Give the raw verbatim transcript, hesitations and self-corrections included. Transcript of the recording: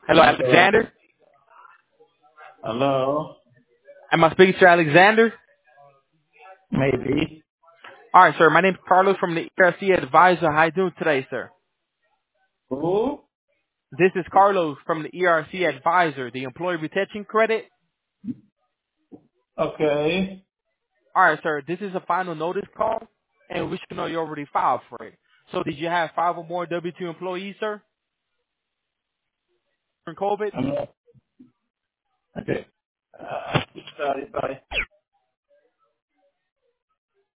Hello, Hello. Alexander. Hello. Am I speaking to Alexander? Maybe. All right, sir. My name is Carlos from the E R C Advisor. How you doing today, sir? Who? This is Carlos from the E R C Advisor, the Employee Retention Credit. Okay. All right, sir. This is a final notice call, and we should know you already filed for it. So did you have five or more W two employees, sir, during COVID? I'm not. Okay. Uh, sorry, sorry.